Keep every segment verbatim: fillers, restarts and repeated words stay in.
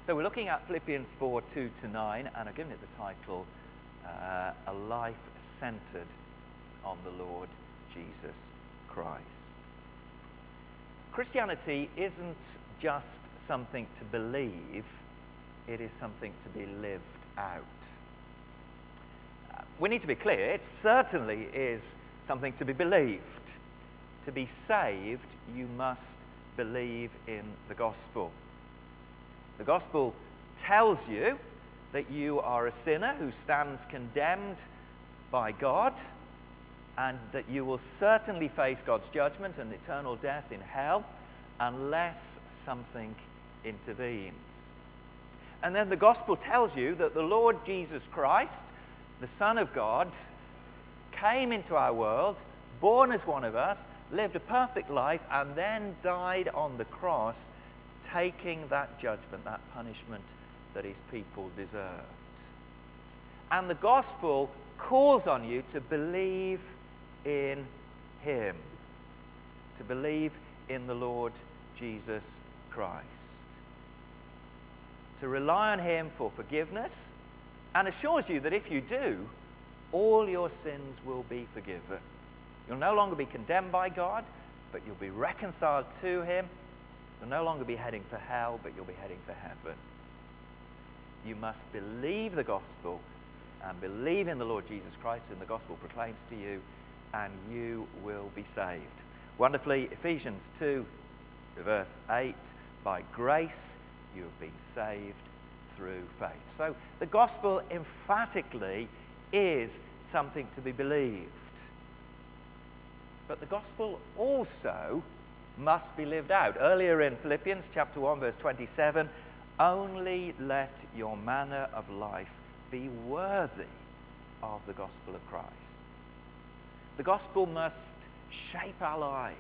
So we're looking at Philippians four, two to nine, and I've given it the title, uh, A Life Centered on the Lord Jesus Christ. Christianity isn't just something to believe, it is something to be lived out. Uh, we need to be clear, it certainly is something to be believed. To be saved, you must believe in the gospel. The gospel tells you that you are a sinner who stands condemned by God, and that you will certainly face God's judgment and eternal death in hell unless something intervenes. And then the gospel tells you that the Lord Jesus Christ, the Son of God, came into our world, born as one of us, lived a perfect life, and then died on the cross, taking that judgment, that punishment that his people deserved. And the gospel calls on you to believe in him, to believe in the Lord Jesus Christ, to rely on him for forgiveness, and assures you that if you do, all your sins will be forgiven. You'll no longer be condemned by God, but you'll be reconciled to him. You'll no longer be heading for hell, but you'll be heading for heaven. You must believe the gospel and believe in the Lord Jesus Christ, whom the gospel proclaims to you, and you will be saved. Wonderfully, Ephesians two, verse eight, by grace you have been saved through faith. So the gospel emphatically is something to be believed. But the gospel also must be lived out. Earlier in Philippians chapter one, verse twenty-seven, only let your manner of life be worthy of the gospel of Christ. The gospel must shape our lives.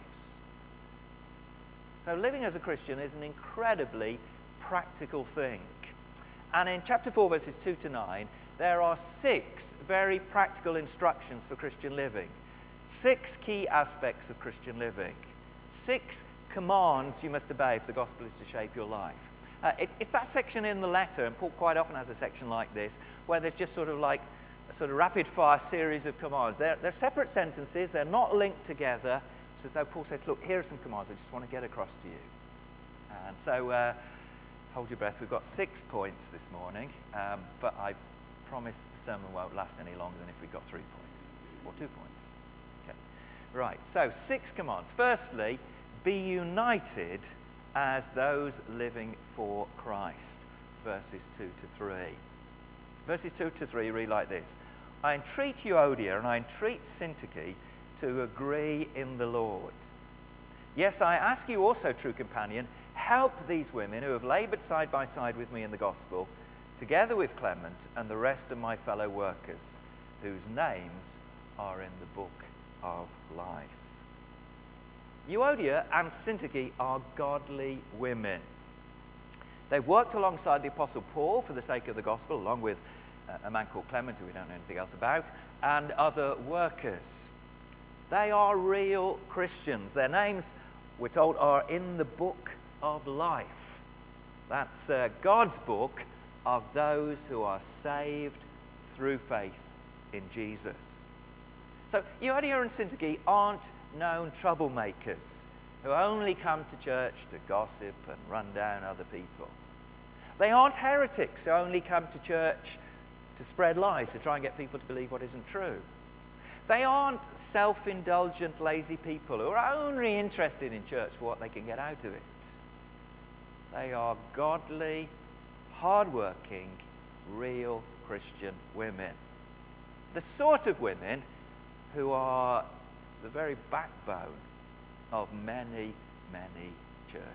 So living as a Christian is an incredibly practical thing. And in chapter four, verses two to nine, there are six very practical instructions for Christian living. Six key aspects of Christian living. Six commands you must obey if the gospel is to shape your life. Uh, it, it's that section in the letter, and Paul quite often has a section like this, where there's just sort of like a sort of rapid-fire series of commands. They're, they're separate sentences, they're not linked together. It's as though Paul says, look, here are some commands I just want to get across to you. And so, uh, hold your breath, we've got six points this morning, um, but I promise the sermon won't last any longer than if we got three points, or two points. Okay. Right, so six commands. Firstly, be united as those living for Christ. Verses two to three. Verses two to three read like this. I entreat Euodia and I entreat Syntyche to agree in the Lord. Yes, I ask you also, true companion, help these women who have labored side by side with me in the gospel, together with Clement and the rest of my fellow workers, whose names are in the book of life. Euodia and Syntyche are godly women. They've worked alongside the Apostle Paul for the sake of the gospel, along with a man called Clement, who we don't know anything else about, and other workers. They are real Christians. Their names, we're told, are in the book of life. That's uh, God's book of those who are saved through faith in Jesus. So Euodia and Syntyche aren't known troublemakers who only come to church to gossip and run down other people. They aren't heretics who only come to church to spread lies, to try and get people to believe what isn't true. They aren't self-indulgent, lazy people who are only interested in church for what they can get out of it. They are godly, hard-working, real Christian women. The sort of women who are the very backbone of many, many churches.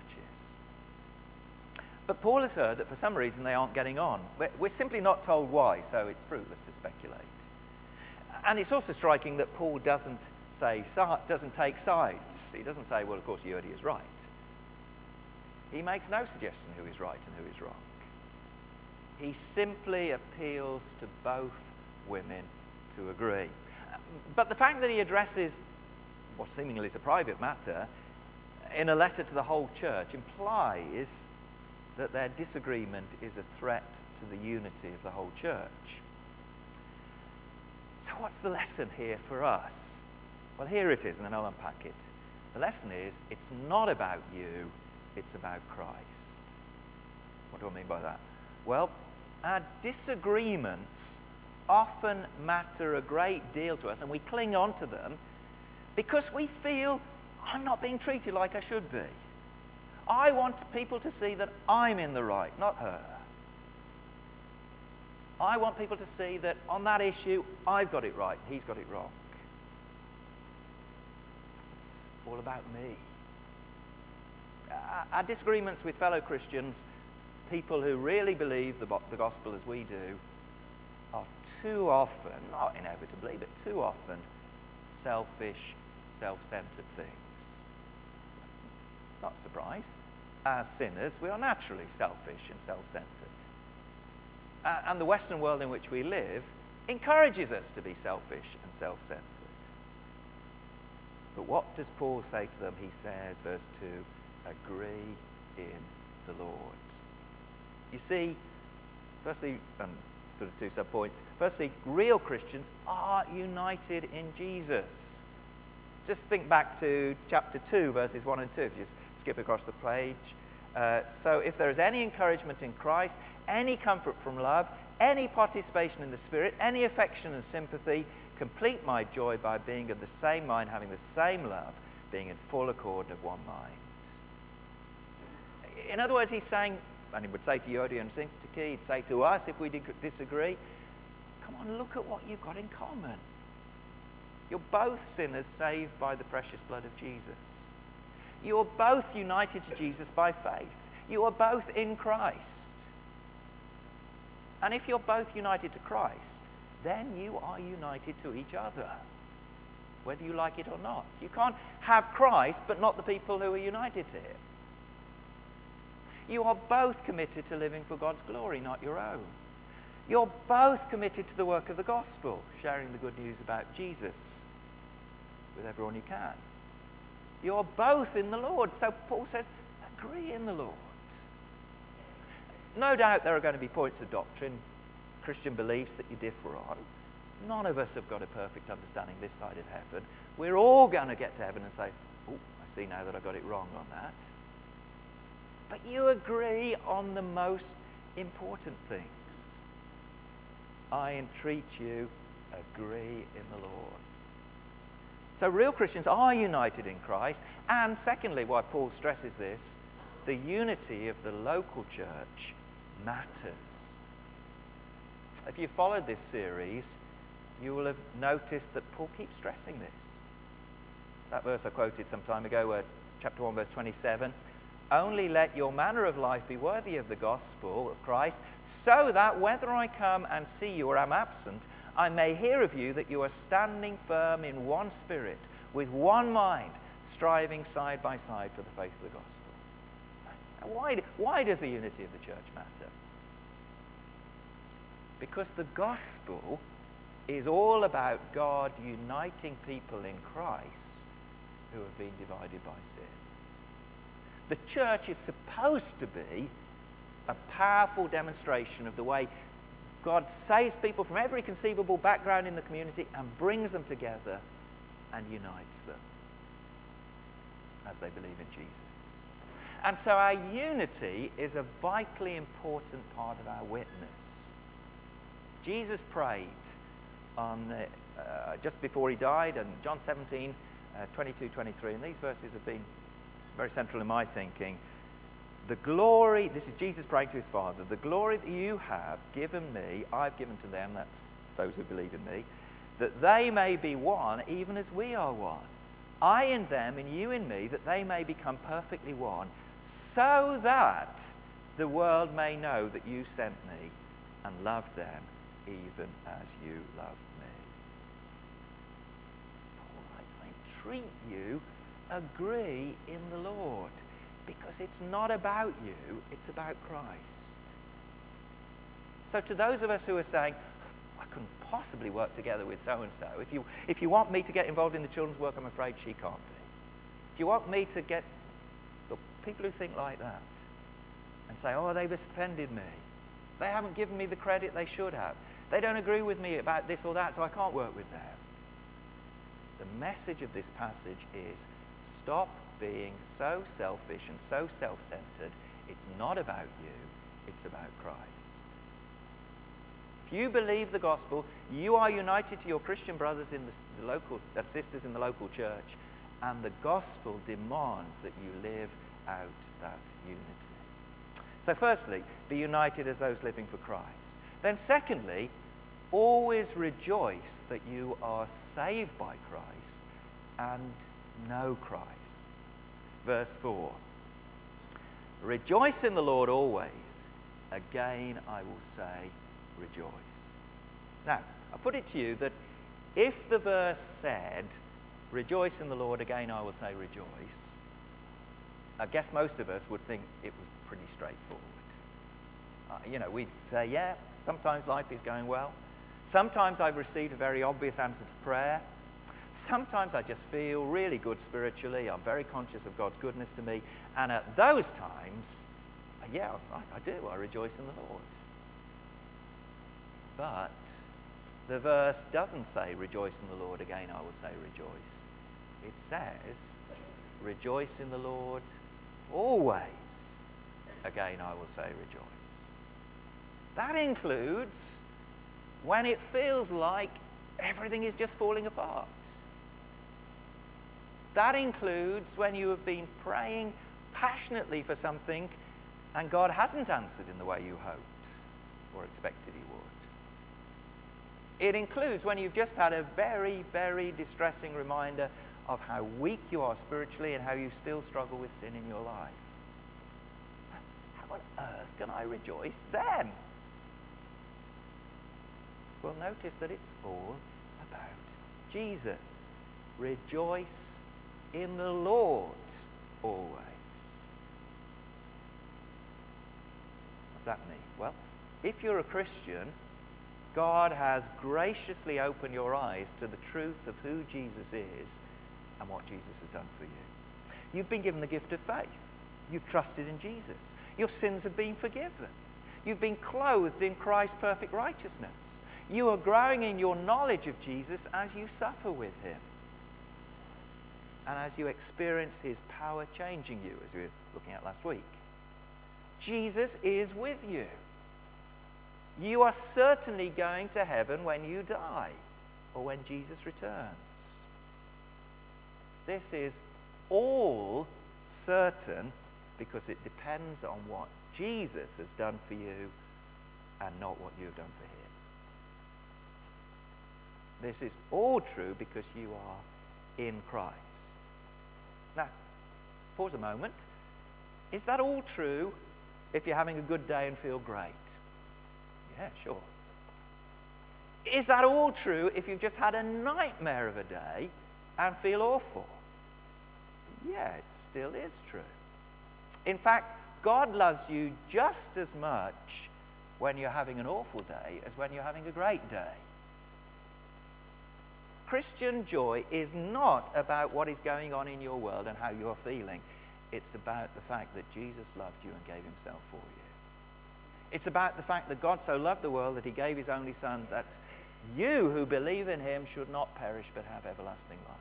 But Paul has heard that for some reason they aren't getting on. We're simply not told why, so it's fruitless to speculate. And it's also striking that Paul doesn't say doesn't take sides. He doesn't say, well, of course, Euodia is right. He makes no suggestion who is right and who is wrong. He simply appeals to both women to agree. But the fact that he addresses what seemingly is a private matter in a letter to the whole church implies that their disagreement is a threat to the unity of the whole church. So what's the lesson here for us? Well, here it is, and then I'll unpack it. The lesson is, it's not about you, it's about Christ. What do I mean by that? Well, our disagreements often matter a great deal to us, and we cling on to them because we feel, I'm not being treated like I should be. I want people to see that I'm in the right, not her. I want people to see that on that issue, I've got it right, he's got it wrong. It's all about me. Our disagreements with fellow Christians, people who really believe the, the gospel as we do, are too often, not inevitably, but too often, selfish, self-centered things. Not a surprise. As sinners, we are naturally selfish and self-centered. Uh, and the Western world in which we live encourages us to be selfish and self-centered. But what does Paul say to them? He says, verse two, agree in the Lord. You see, firstly, um, sort of two sub-points. Firstly, real Christians are united in Jesus. Just think back to chapter two, verses one and two, if you skip across the page. Uh, so if there is any encouragement in Christ, any comfort from love, any participation in the Spirit, any affection and sympathy, complete my joy by being of the same mind, having the same love, being in full accord of one mind. In other words, he's saying, and he would say to Euodia and Syntyche, he'd say to us if we disagree, come on, look at what you've got in common. You're both sinners saved by the precious blood of Jesus. You are both united to Jesus by faith. You are both in Christ. And if you're both united to Christ, then you are united to each other, whether you like it or not. You can't have Christ but not the people who are united to him. You are both committed to living for God's glory, not your own. You're both committed to the work of the gospel, sharing the good news about Jesus with everyone you can. You're both in the Lord. So Paul says, agree in the Lord. No doubt there are going to be points of doctrine, Christian beliefs that you differ on. None of us have got a perfect understanding this side of heaven. We're all going to get to heaven and say, oh, I see now that I got it wrong on that. But you agree on the most important things. I entreat you, agree in the Lord. So real Christians are united in Christ. And secondly, why Paul stresses this, the unity of the local church matters. If you followed this series, you will have noticed that Paul keeps stressing this. That verse I quoted some time ago, uh, chapter one, verse twenty-seven, only let your manner of life be worthy of the gospel of Christ, so that whether I come and see you or am absent, I may hear of you that you are standing firm in one spirit, with one mind, striving side by side for the faith of the gospel. Now, why, why does the unity of the church matter? Because the gospel is all about God uniting people in Christ who have been divided by sin. The church is supposed to be a powerful demonstration of the way God saves people from every conceivable background in the community and brings them together and unites them as they believe in Jesus. And so our unity is a vitally important part of our witness. Jesus prayed on the, uh, just before he died, and John seventeen, uh, twenty-two, twenty-three, and these verses have been very central in my thinking. The glory, this is Jesus praying to his Father, the glory that you have given me, I've given to them, that's those who believe in me, that they may be one, even as we are one. I in them, and you in me, that they may become perfectly one, so that the world may know that you sent me and loved them even as you loved me. Paul writes, I entreat you, agree in the Lord, because it's not about you, it's about Christ. So to those of us who are saying, I couldn't possibly work together with so-and-so, if you, if you want me to get involved in the children's work, I'm afraid she can't be. If you want me to get... Look, people who think like that, and say, oh, they've offended me. They haven't given me the credit they should have. They don't agree with me about this or that, so I can't work with them. The message of this passage is stop being so selfish and so self-centered. It's not about you, it's about Christ. If you believe the gospel, you are united to your Christian brothers in the, the local uh, sisters in the local church, and the gospel demands that you live out that unity. So firstly, be united as those living for Christ. Then secondly, always rejoice that you are saved by Christ and know Christ. Verse four. Rejoice in the Lord always. Again, I will say, rejoice. Now, I put it to you that if the verse said, rejoice in the Lord, again I will say rejoice, I guess most of us would think it was pretty straightforward. Uh, you know, we'd say, yeah, sometimes life is going well. Sometimes I've received a very obvious answer to prayer. Sometimes I just feel really good spiritually. I'm very conscious of God's goodness to me. And at those times, yeah, I, I do. I rejoice in the Lord. But the verse doesn't say, rejoice in the Lord, again I will say rejoice. It says, rejoice in the Lord always, again I will say rejoice. That includes when it feels like everything is just falling apart. That includes when you have been praying passionately for something and God hasn't answered in the way you hoped or expected he would. It includes when you've just had a very, very distressing reminder of how weak you are spiritually and how you still struggle with sin in your life. How on earth can I rejoice then? Well, notice that it's all about Jesus. Rejoice in the Lord always. What's that mean? Well, if you're a Christian, God has graciously opened your eyes to the truth of who Jesus is and what Jesus has done for you. You've been given the gift of faith. You've trusted in Jesus. Your sins have been forgiven. You've been clothed in Christ's perfect righteousness. You are growing in your knowledge of Jesus as you suffer with him and as you experience his power changing you, as we were looking at last week. Jesus is with you. You are certainly going to heaven when you die or when Jesus returns. This is all certain because it depends on what Jesus has done for you and not what you have done for him. This is all true because you are in Christ. Now, pause a moment. Is that all true if you're having a good day and feel great? Yeah, sure. Is that all true if you've just had a nightmare of a day and feel awful? Yeah, it still is true. In fact, God loves you just as much when you're having an awful day as when you're having a great day. Christian joy is not about what is going on in your world and how you're feeling. It's about the fact that Jesus loved you and gave himself for you. It's about the fact that God so loved the world that he gave his only son, that you who believe in him should not perish but have everlasting life.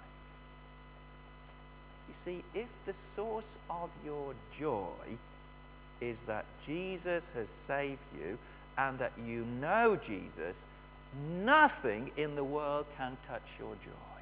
You see, if the source of your joy is that Jesus has saved you and that you know Jesus, nothing in the world can touch your joy.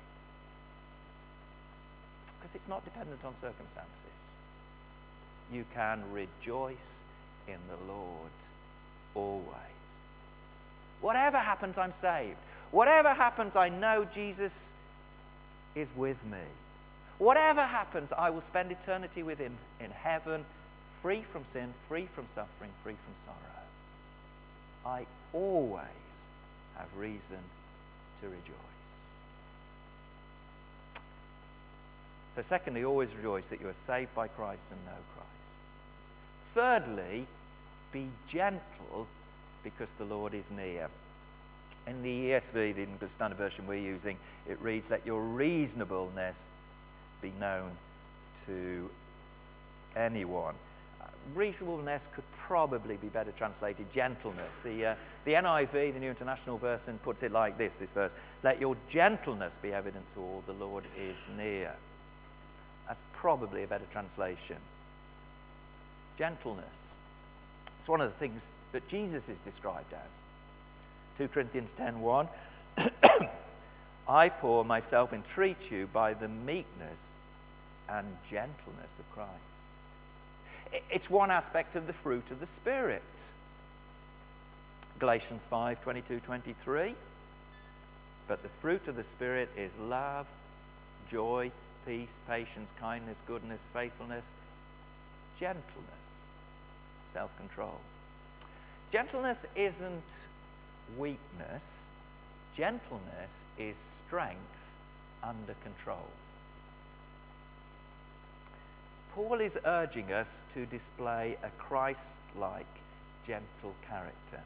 Because it's not dependent on circumstances. You can rejoice in the Lord always. Whatever happens, I'm saved. Whatever happens, I know Jesus is with me. Whatever happens, I will spend eternity with him in heaven, free from sin, free from suffering, free from sorrow. I always have reason to rejoice. So secondly, always rejoice that you are saved by Christ and know Christ. Thirdly, be gentle because the Lord is near. In the E S V, the English Standard Version we're using, it reads, let your reasonableness be known to anyone. reasonableness could probably be better translated gentleness. The, uh, the N I V, the New International Version, puts it like this, this verse: let your gentleness be evident to all, the Lord is near. That's probably a better translation. Gentleness. It's one of the things that Jesus is described as. two Corinthians ten one, I, Paul, myself entreat you by the meekness and gentleness of Christ. It's one aspect of the fruit of the Spirit. Galatians five twenty-two twenty-three, but the fruit of the Spirit is love, joy, peace, patience, kindness, goodness, faithfulness, gentleness, self-control. Gentleness isn't weakness. Gentleness is strength under control. Paul is urging us to display a Christ-like, gentle character.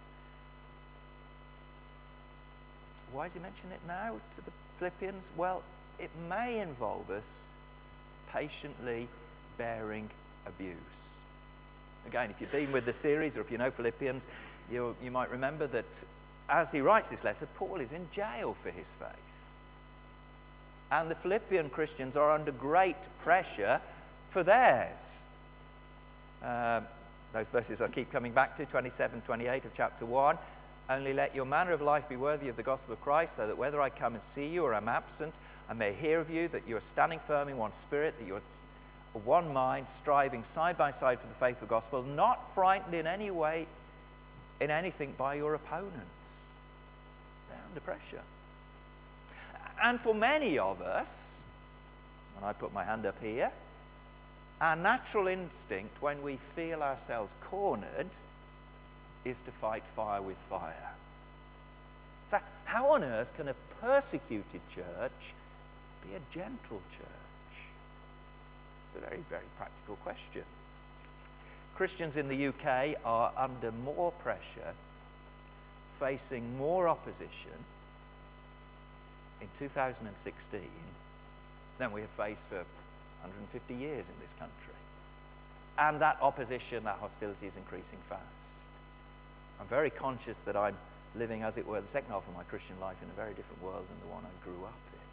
Why does he mention it now to the Philippians? Well, it may involve us patiently bearing abuse. Again, if you've been with the series, or if you know Philippians, you, you might remember that as he writes this letter, Paul is in jail for his faith. And the Philippian Christians are under great pressure for theirs. Um, those verses I keep coming back to, twenty-seven, twenty-eight of chapter one. Only let your manner of life be worthy of the gospel of Christ, so that whether I come and see you or am absent, I may hear of you, that you are standing firm in one spirit, that you are of one mind, striving side by side for the faith of the gospel, not frightened in any way, in anything by your opponents. They're under pressure. And for many of us, and I put my hand up here, our natural instinct when we feel ourselves cornered is to fight fire with fire. So how on earth can a persecuted church be a gentle church? It's a very, very practical question. Christians in the U K are under more pressure, facing more opposition in two thousand sixteen than we have faced for one hundred fifty years in this country. And that opposition, that hostility is increasing fast. I'm very conscious that I'm living, as it were, the second half of my Christian life in a very different world than the one I grew up in.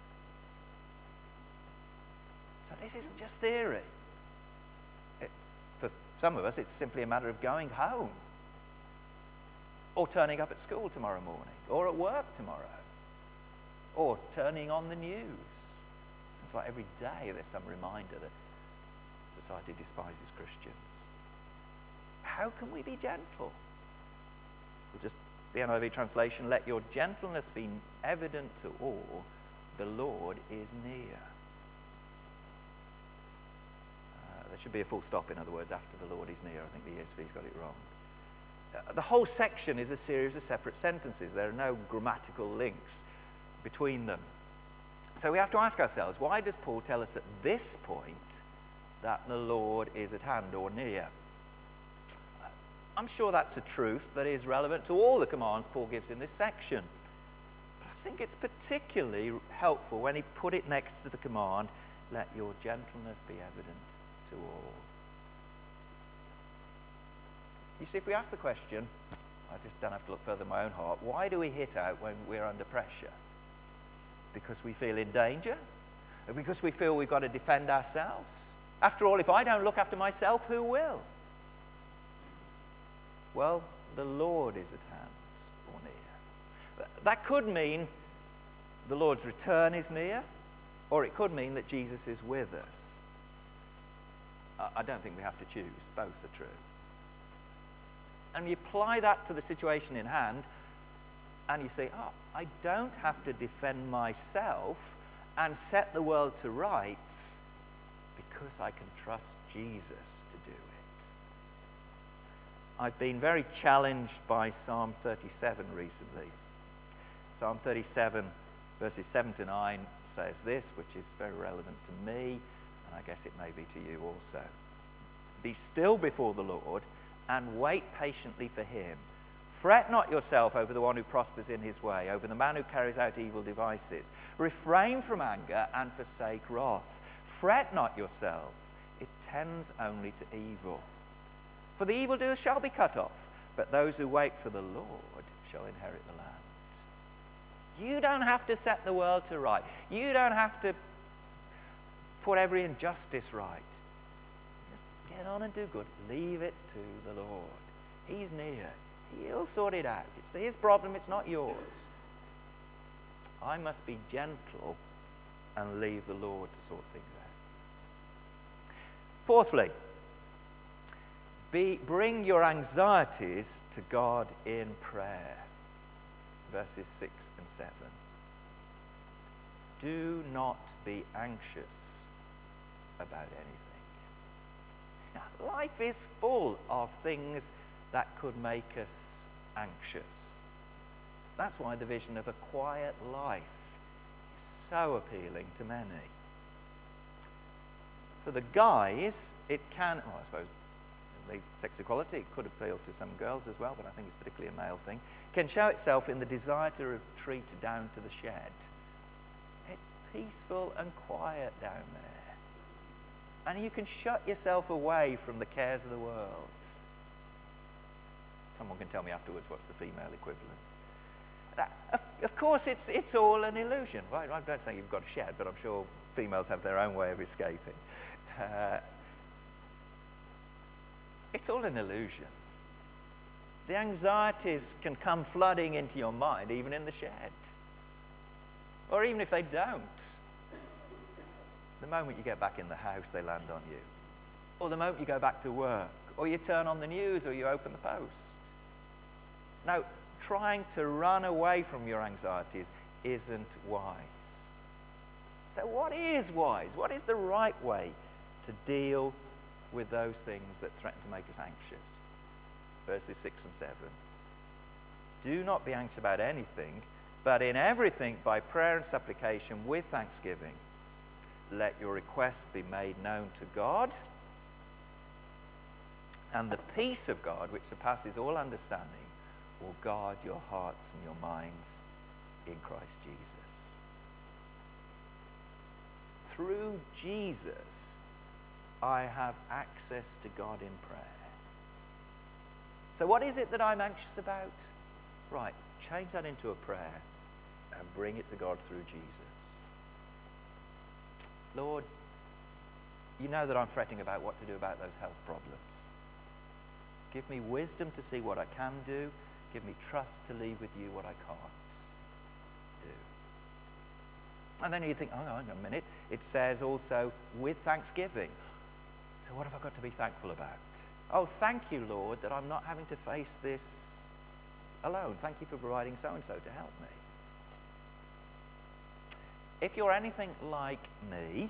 So this isn't just theory. It, for some of us, it's simply a matter of going home, or turning up at school tomorrow morning, or at work tomorrow, or turning on the news. It's like every day there's some reminder that society despises Christians. How can we be gentle? We'll just, the N I V translation, let your gentleness be evident to all, the Lord is near. Uh, there should be a full stop, in other words, after the Lord is near. I think the E S V's got it wrong. Uh, the whole section is a series of separate sentences. There are no grammatical links between them. So we have to ask ourselves, why does Paul tell us at this point that the Lord is at hand or near? I'm sure that's a truth that is relevant to all the commands Paul gives in this section. But I think it's particularly helpful when he put it next to the command, let your gentleness be evident to all. You see, if we ask the question, I just don't have to look further in my own heart, why do we hit out when we're under pressure? Because we feel in danger? Or because we feel we've got to defend ourselves? After all, if I don't look after myself, who will? Well, the Lord is at hand or near. That could mean the Lord's return is near, or it could mean that Jesus is with us. I don't think we have to choose. Both are true. And you apply that to the situation in hand, and you say, oh, I don't have to defend myself and set the world to rights because I can trust Jesus to do it. I've been very challenged by Psalm thirty-seven recently. Psalm thirty-seven, verses seven to nine says this, which is very relevant to me, and I guess it may be to you also. Be still before the Lord and wait patiently for him. Fret not yourself over the one who prospers in his way, over the man who carries out evil devices. Refrain from anger and forsake wrath. Fret not yourselves, it tends only to evil. For the evildoers shall be cut off, but those who wait for the Lord shall inherit the land. You don't have to set the world to right. You don't have to put every injustice right. Just get on and do good. Leave it to the Lord. He's near. He'll sort it out. It's his problem, it's not yours. I must be gentle and leave the Lord to sort things out. Fourthly, be, bring your anxieties to God in prayer. Verses six and seven. Do not be anxious about anything. Now, life is full of things that could make us anxious. That's why the vision of a quiet life is so appealing to many. For the guys, it can, well, I suppose, sex equality, it could appeal to some girls as well, but I think it's particularly a male thing, can show itself in the desire to retreat down to the shed. It's peaceful and quiet down there. And you can shut yourself away from the cares of the world. Someone can tell me afterwards what's the female equivalent. That, of, of course, it's, it's all an illusion. Right? I don't say you've got a shed, but I'm sure females have their own way of escaping. Uh, it's all an illusion. The anxieties can come flooding into your mind, even in the shed. Or even if they don't. The moment you get back in the house, they land on you. Or the moment you go back to work. Or you turn on the news, or you open the post. Now, trying to run away from your anxieties isn't wise. So what is wise? What is the right way to deal with those things that threaten to make us anxious? Verses six and seven. Do not be anxious about anything, but in everything by prayer and supplication with thanksgiving, let your requests be made known to God, and the peace of God, which surpasses all understanding, will guard your hearts and your minds in Christ Jesus. Through Jesus, I have access to God in prayer. So what is it that I'm anxious about? Right, change that into a prayer and bring it to God through Jesus. Lord, you know that I'm fretting about what to do about those health problems. Give me wisdom to see what I can do. Give me trust to leave with you what I can't do. And then you think, oh, hang on a minute. It says also with thanksgiving. So what have I got to be thankful about? Oh, thank you, Lord, that I'm not having to face this alone. Thank you for providing so-and-so to help me. If you're anything like me,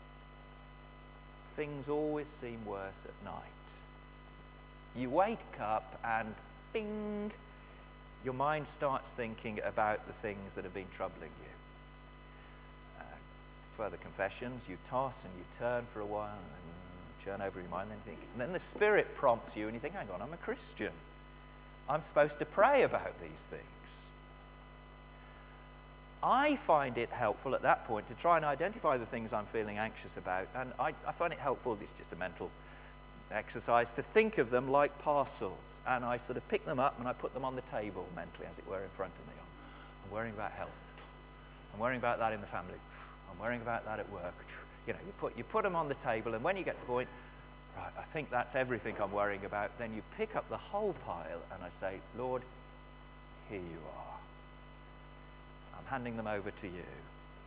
things always seem worse at night. You wake up and bing, your mind starts thinking about the things that have been troubling you. Uh, further confessions, you toss and you turn for a while, and churn over your mind, and think, and then the Spirit prompts you, and you think, hang on, I'm a Christian. I'm supposed to pray about these things. I find it helpful at that point to try and identify the things I'm feeling anxious about, and I, I find it helpful, it's just a mental exercise, to think of them like parcels, and I sort of pick them up and I put them on the table mentally, as it were, in front of me. I'm worrying about health. I'm worrying about that in the family. I'm worrying about that at work. You know, you put, you put them on the table, and when you get to the point, right, I think that's everything I'm worrying about, then you pick up the whole pile and I say, Lord, here you are. I'm handing them over to you.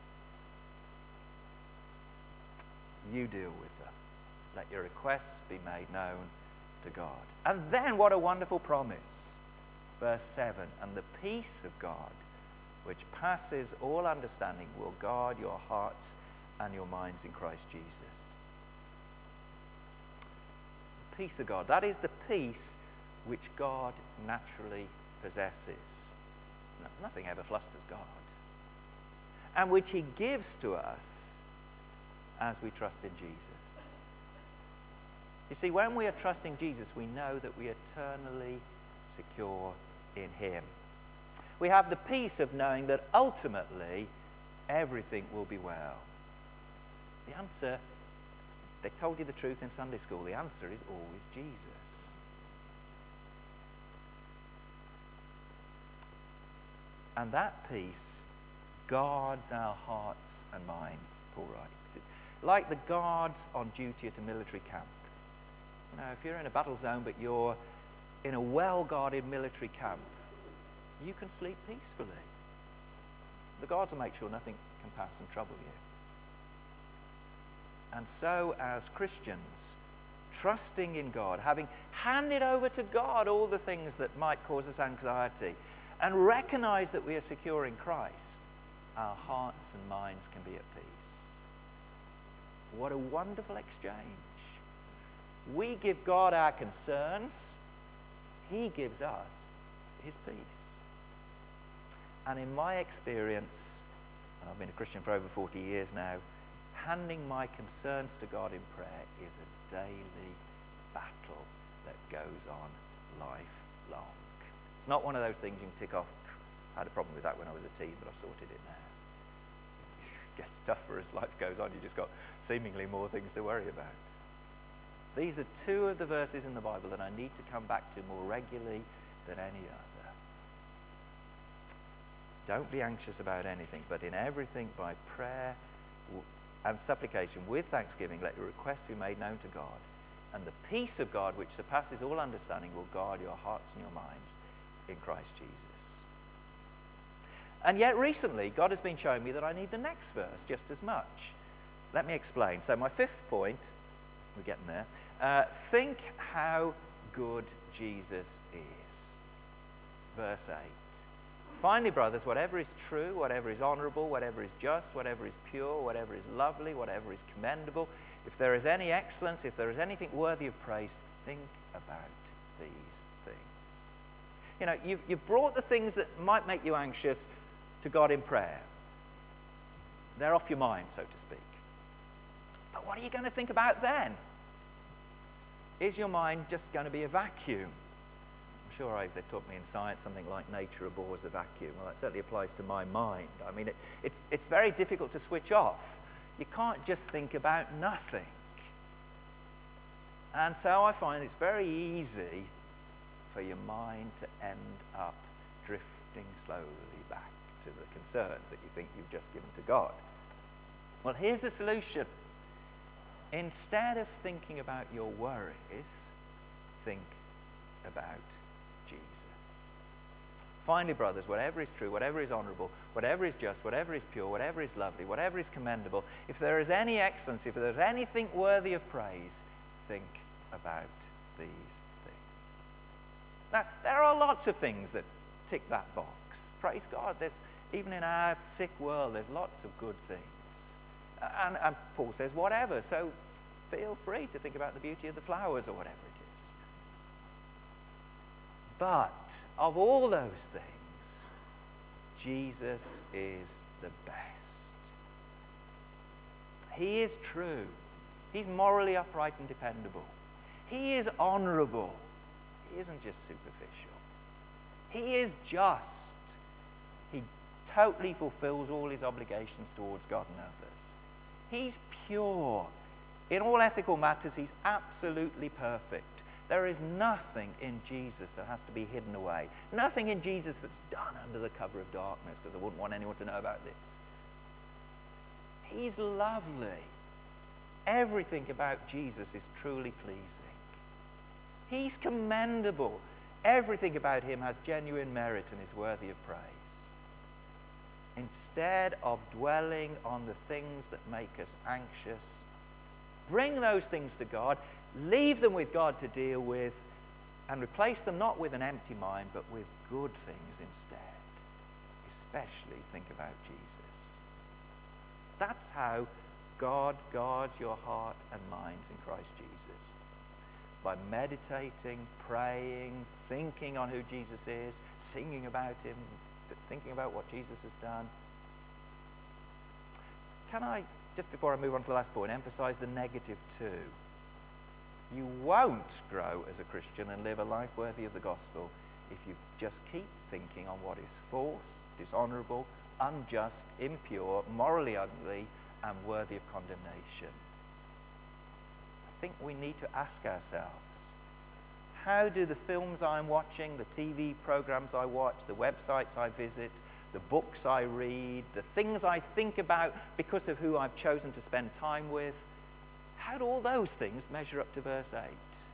You deal with them. Let your requests be made known to God. And then what a wonderful promise. Verse seven, and the peace of God, which passes all understanding, will guard your hearts and your minds in Christ Jesus. The peace of God. That is the peace which God naturally possesses. No, nothing ever flusters God. And which he gives to us as we trust in Jesus. You see, when we are trusting Jesus, we know that we are eternally secure in him. We have the peace of knowing that ultimately everything will be well. The answer, they told you the truth in Sunday school, the answer is always Jesus. And that peace guards our hearts and minds, Paul writes. It's like the guards on duty at a military camp. You know, if you're in a battle zone but you're in a well-guarded military camp, you can sleep peacefully. The guards will make sure nothing can pass and trouble you. And so as Christians, trusting in God, having handed over to God all the things that might cause us anxiety, and recognize that we are secure in Christ, our hearts and minds can be at peace. What a wonderful exchange. We give God our concerns, he gives us his peace. And in my experience, and I've been a Christian for over forty years now, handing my concerns to God in prayer is a daily battle that goes on lifelong. It's not one of those things you can tick off. I had a problem with that when I was a teen, but I've sorted it now. It gets tougher as life goes on. You just got seemingly more things to worry about. These are two of the verses in the Bible that I need to come back to more regularly than any other. Don't be anxious about anything, but in everything by prayer and supplication with thanksgiving let your requests be made known to God, and the peace of God which surpasses all understanding will guard your hearts and your minds in Christ Jesus. And yet recently God has been showing me that I need the next verse just as much. Let me explain. So my fifth point, we're getting there, uh, think how good Jesus is. Verse eight. Finally, brothers, whatever is true, whatever is honorable, whatever is just, whatever is pure, whatever is lovely, whatever is commendable, if there is any excellence, if there is anything worthy of praise, think about these things. You know, you've, you've brought the things that might make you anxious to God in prayer. They're off your mind, so to speak. But what are you going to think about then? Is your mind just going to be a vacuum? Sure, I, they taught me in science something like nature abhors a vacuum. Well, that certainly applies to my mind. I mean, it, it's, it's very difficult to switch off. You can't just think about nothing. And so I find it's very easy for your mind to end up drifting slowly back to the concerns that you think you've just given to God. Well, here's the solution. Instead of thinking about your worries, think about Jesus. Finally, brothers, whatever is true, whatever is honorable, whatever is just, whatever is pure, whatever is lovely, whatever is commendable, if there is any excellence, if there is anything worthy of praise, think about these things. Now, there are lots of things that tick that box. Praise God. There's, even in our sick world, there's lots of good things. And, and Paul says, whatever. So feel free to think about the beauty of the flowers or whatever it is. But of all those things, Jesus is the best. He is true. He's morally upright and dependable. He is honorable. He isn't just superficial. He is just. He totally fulfills all his obligations towards God and others. He's pure. In all ethical matters, he's absolutely perfect. There is nothing in Jesus that has to be hidden away. Nothing in Jesus that's done under the cover of darkness, because I wouldn't want anyone to know about this. He's lovely. Everything about Jesus is truly pleasing. He's commendable. Everything about him has genuine merit and is worthy of praise. Instead of dwelling on the things that make us anxious, bring those things to God, leave them with God to deal with, and replace them not with an empty mind, but with good things instead. Especially think about Jesus. That's how God guards your heart and minds in Christ Jesus. By meditating, praying, thinking on who Jesus is, singing about him, thinking about what Jesus has done. Can I, just before I move on to the last point, emphasize the negative too? You won't grow as a Christian and live a life worthy of the gospel if you just keep thinking on what is false, dishonorable, unjust, impure, morally ugly, and worthy of condemnation. I think we need to ask ourselves, how do the films I'm watching, the T V programs I watch, the websites I visit, the books I read, the things I think about because of who I've chosen to spend time with. How do all those things measure up to verse eight?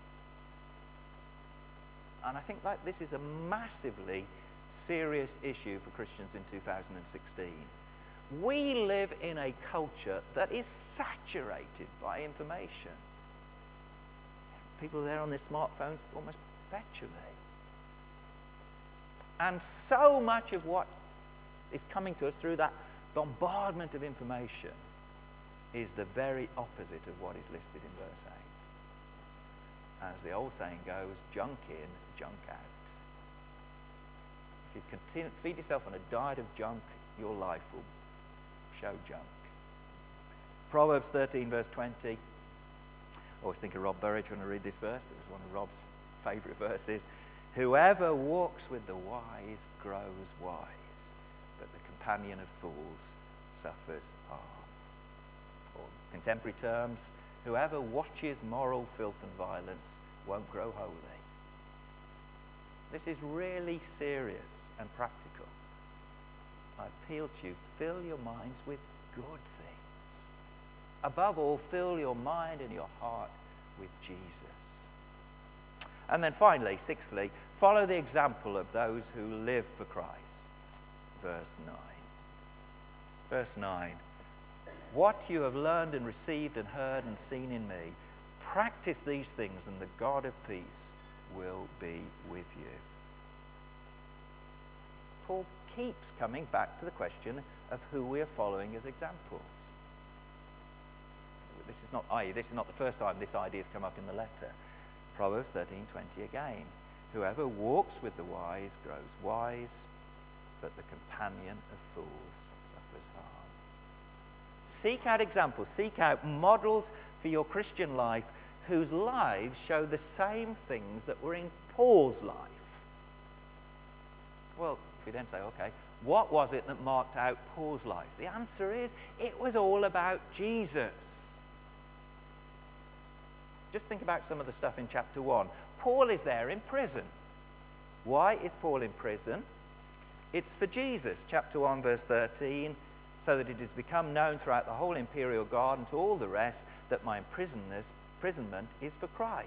And I think that this is a massively serious issue for Christians in two thousand sixteen. We live in a culture that is saturated by information. People are there on their smartphones almost perpetually. And so much of what is coming to us through that bombardment of information is the very opposite of what is listed in verse eight. As the old saying goes, junk in, junk out. If you continue to feed yourself on a diet of junk, your life will show junk. Proverbs thirteen, verse twenty. I always think of Rob Burridge when I read this verse. It was one of Rob's favourite verses. Whoever walks with the wise grows wise, but the companion of fools suffers harm. Or in contemporary terms, whoever watches moral filth and violence won't grow holy. This is really serious and practical. I appeal to you, fill your minds with good things. Above all, fill your mind and your heart with Jesus. And then finally, sixthly, follow the example of those who live for Christ. Verse nine. Verse nine. What you have learned and received and heard and seen in me, practice these things and the God of peace will be with you. Paul keeps coming back to the question of who we are following as examples. This is not, i.e., this is not the first time this idea has come up in the letter. Proverbs thirteen twenty again. Whoever walks with the wise grows wise, but the companion of fools suffers harm. Seek out examples, seek out models for your Christian life whose lives show the same things that were in Paul's life. Well, if we then say, okay, what was it that marked out Paul's life? The answer is, it was all about Jesus. Just think about some of the stuff in chapter one. Paul is there in prison. Why is Paul in prison? It's for Jesus. Chapter one, verse thirteen, so that it has become known throughout the whole imperial guard and to all the rest that my imprisonment is for Christ.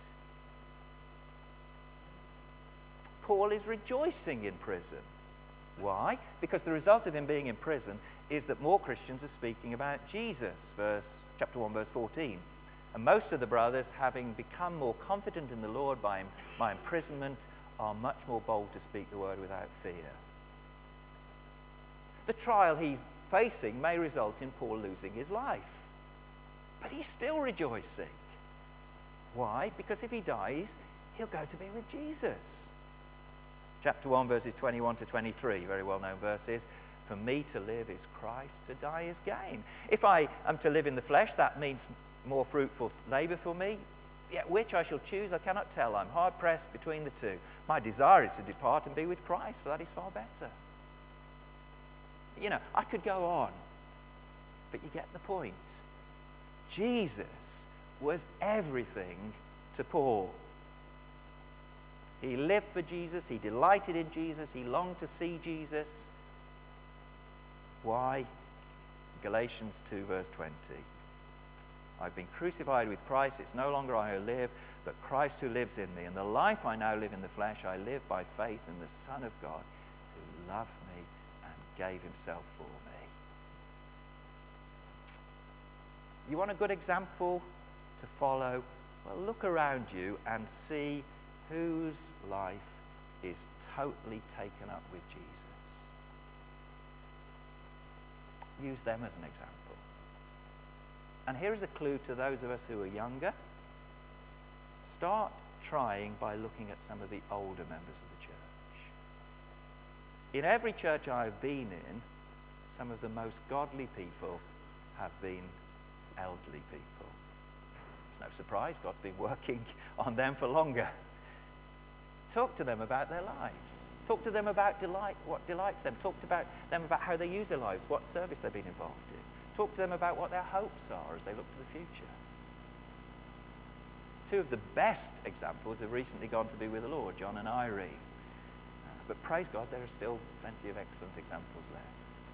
Paul is rejoicing in prison. Why? Because the result of him being in prison is that more Christians are speaking about Jesus. Verse, chapter one, verse fourteen. And most of the brothers, having become more confident in the Lord by my imprisonment, are much more bold to speak the word without fear. The trial he's facing may result in Paul losing his life. But he's still rejoicing. Why? Because if he dies, he'll go to be with Jesus. Chapter one, verses twenty-one to twenty-three, very well-known verses. For me to live is Christ, to die is gain. If I am to live in the flesh, that means more fruitful labour for me. Yet which I shall choose, I cannot tell. I'm hard-pressed between the two. My desire is to depart and be with Christ, for that is far better. You know, I could go on, but you get the point. Jesus was everything to Paul. He lived for Jesus, he delighted in Jesus, he longed to see Jesus. Why? Galatians two, verse twenty. I've been crucified with Christ. It's no longer I who live, but Christ who lives in me. And the life I now live in the flesh, I live by faith in the Son of God, who loved me and gave himself for me. You want a good example to follow? Well, look around you and see whose life is totally taken up with Jesus. Use them as an example. And here is a clue to those of us who are younger. Start trying by looking at some of the older members of the church. In every church I've been in, some of the most godly people have been elderly people. It's no surprise, God's been working on them for longer. Talk to them about their lives. Talk to them about delight, what delights them. Talk to about them about how they use their lives, what service they've been involved in. Talk to them about what their hopes are as they look to the future. Two of the best examples have recently gone to be with the Lord, John and Irene. But praise God, there are still plenty of excellent examples left.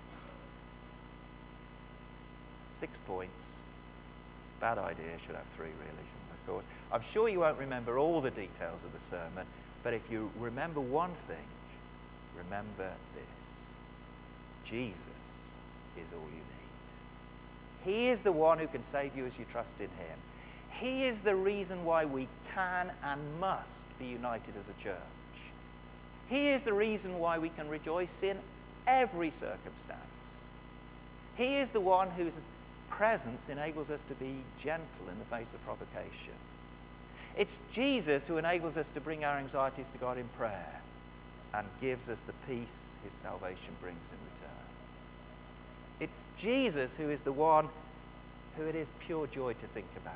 Six points. Bad idea, should have three really, shouldn't I thought. I'm sure you won't remember all the details of the sermon, but if you remember one thing, remember this. Jesus is all you need. He is the one who can save you as you trust in him. He is the reason why we can and must be united as a church. He is the reason why we can rejoice in every circumstance. He is the one whose presence enables us to be gentle in the face of provocation. It's Jesus who enables us to bring our anxieties to God in prayer and gives us the peace his salvation brings in return. It's Jesus who is the one who it is pure joy to think about.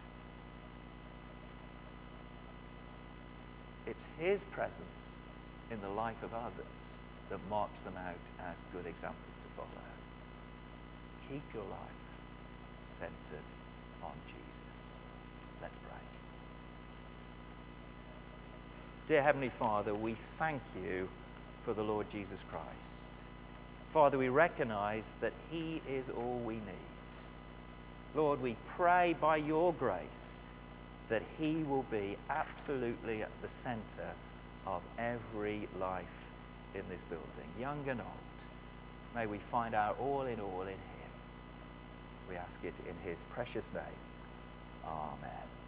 It's his presence in the life of others that marks them out as good examples to follow. Keep your life centered on Jesus. Let's pray. Dear Heavenly Father, we thank you for the Lord Jesus Christ. Father, we recognize that he is all we need. Lord, we pray by your grace that he will be absolutely at the center of every life in this building, young and old. May we find our all in all in him. We ask it in his precious name. Amen.